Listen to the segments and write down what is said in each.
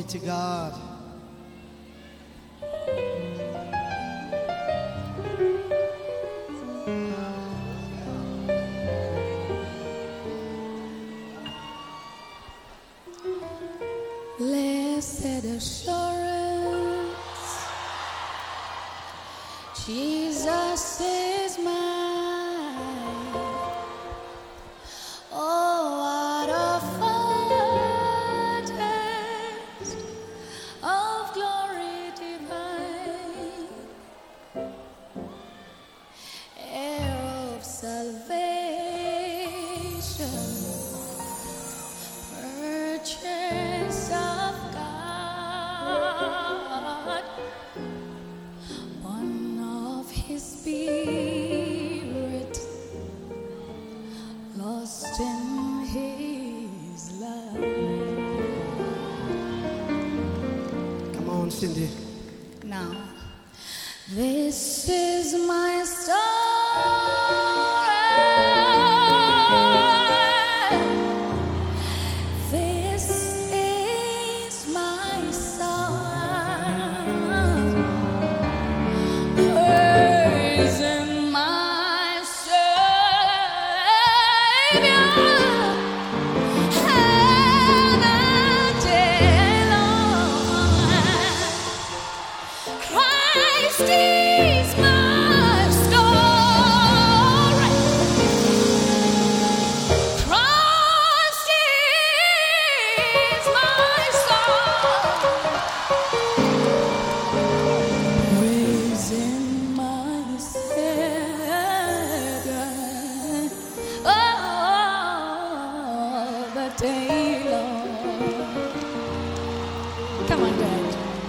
to God. Blessed assurance, Jesus is mine. Oh, what a foretaste of glory divine, heir of salvation, purchase of God, one of His Spirit, lost in His love. Come on, Cindy. Now, this is my story. This is my song, praising my Savior all the day long. Christ is my story. Christ is my song, praising my Savior all the day long. Come on, Dad.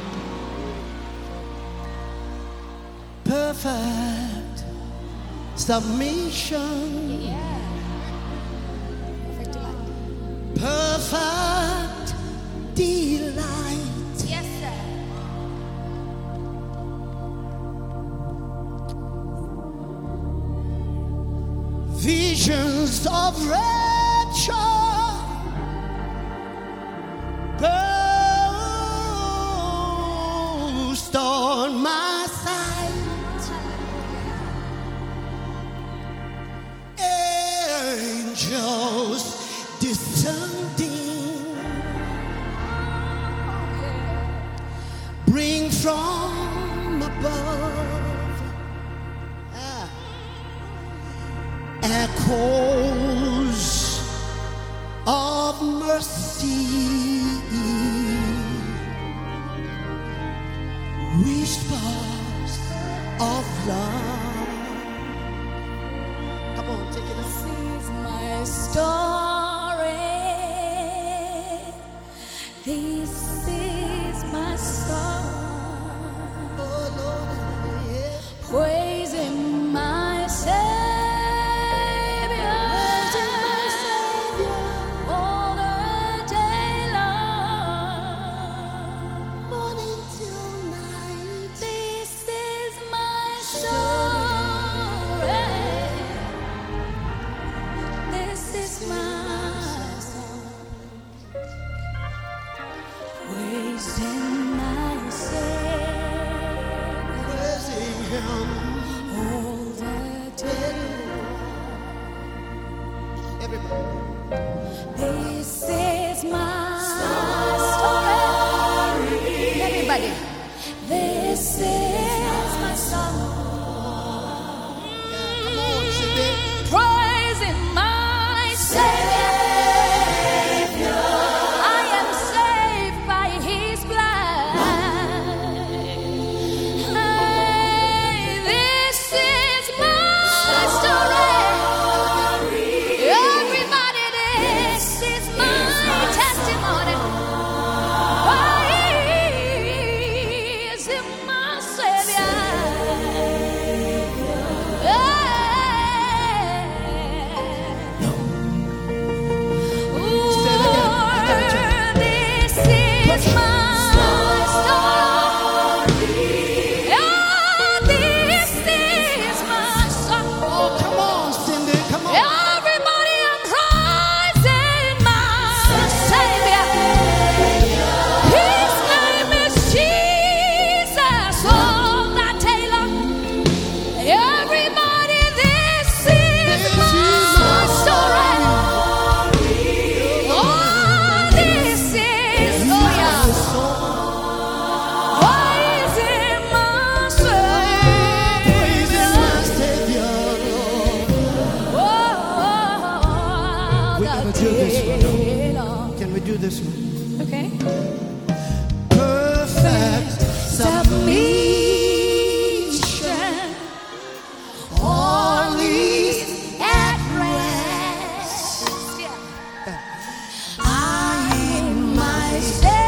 Perfect submission. Yeah. Perfect delight. Perfect delight. Yes, sir. Visions of rapture. Burst on my sight. Angels descending, bring from above echoes of mercy, whispers of love. Come on, take it up. This is my story. This is my song, Oh Lord, yeah. praising my Savior all the day long, Morning till night. This is my story. This is my song, praising my Savior Praising Him. all the day long. Everybody. This is my story. Everybody. This is my song, Yeah, come on, Cindy. praising my Savior. I am saved by His blood. This is my story. Everybody, this is my testimony. all We're the gonna do this one. day long. Can we do this one? Okay. Perfect Submission, all is at rest. I am my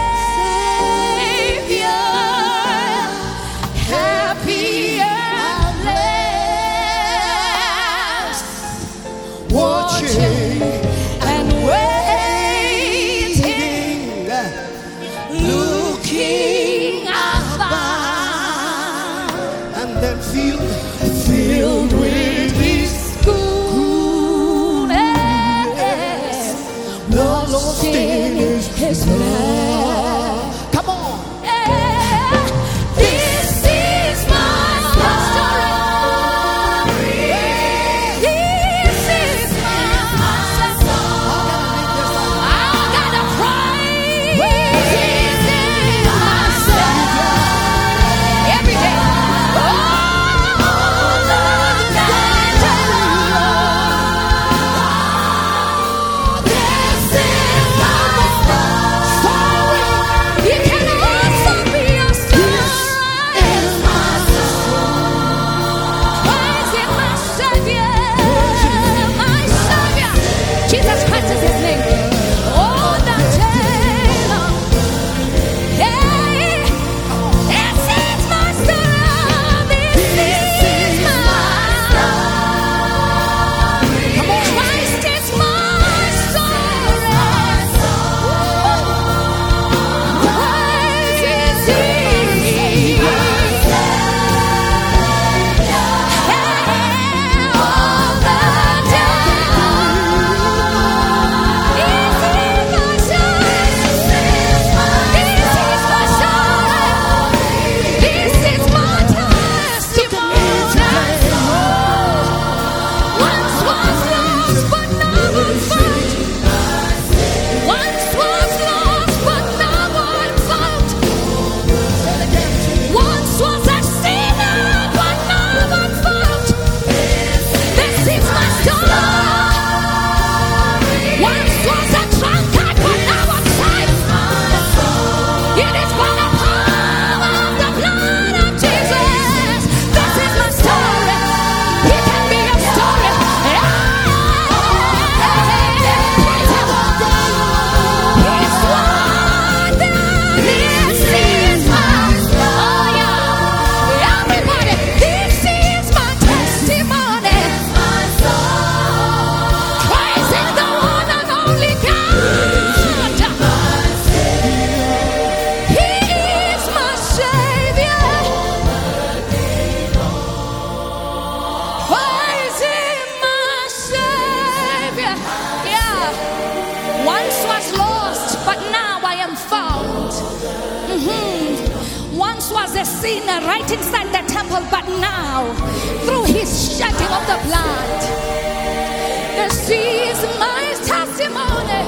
Savior, happy at last, watching and waiting, looking about, and then filled with His goodness, lost in His love. come on. This is my story. This is my song. I gotta praise myself every day. All the day long. This is my story. It can also be a story. Praising my Savior, my Savior. Jesus Christ is His name. All the day long. Hey, this is my story. This is my story. Christ is my story. Praise His name. All the day this is my testimony. Once was lost, but now I'm found. Once was lost, but now I'm found. Once was a sinner, but now I'm found. This is my story. Once was a drunkard, but now I'm saved. It is by the power of the blood of Jesus. This is my story. It can be your story. It's wonder. This is my story. Everybody, this is my testimony. Praising the one and only God. He is my Savior. Praising my Savior. Yeah. Once was lost, but now I am found. Once was a sinner right inside the temple, but now, through His shedding of the blood, this is my testimony.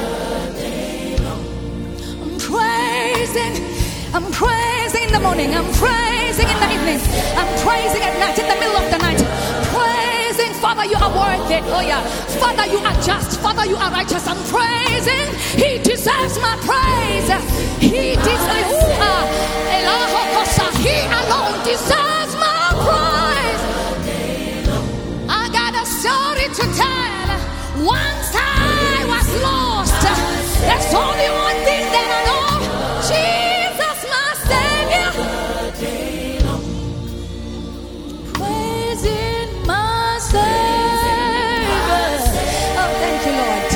I'm praising in the morning, I'm praising in the evening, I'm praising at night, in the middle of the night, praising. Father, you are worth it. Oh yeah. Father, you are just. Father, you are righteous. I'm praising. He deserves my praise. He deserves. He alone deserves my praise. I got a story to tell. Once I was lost. There's only one thing that I know. Jesus, my Savior. Praising my Savior. Oh, thank you, Lord.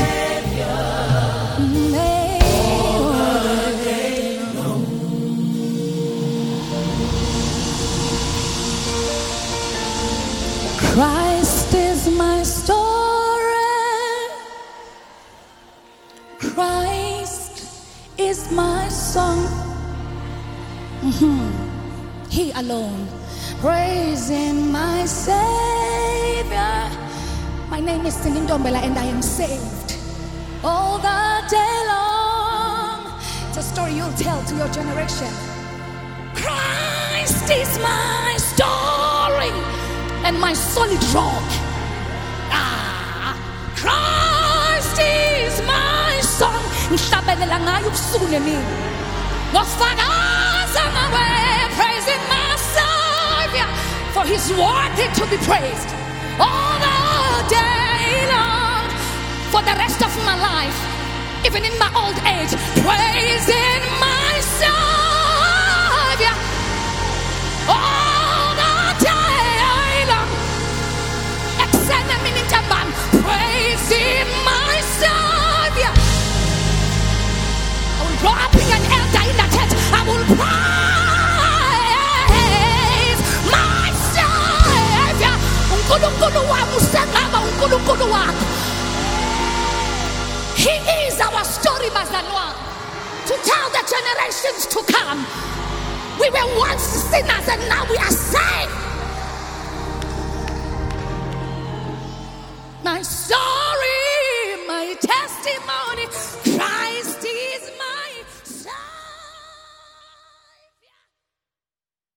Christ is my story. Christ is my song. He alone. Praising my Savior. My name is Singing Dombela and I am saved all the day long. It's a story you'll tell to your generation. Christ is my story and my solid rock. Christ ngayo ubusuku nemini. Ngofakaza ngawe, praising my Savior, for He's worthy to be praised all the day long, for the rest of my life, even in my old age, praising my Savior all the day long. Praising my Savior. I will grow up being an elder in the church. I will praise my Savior. He is our story, Mazalwa, to tell the generations to come. We were once sinners and now we are saved. My soul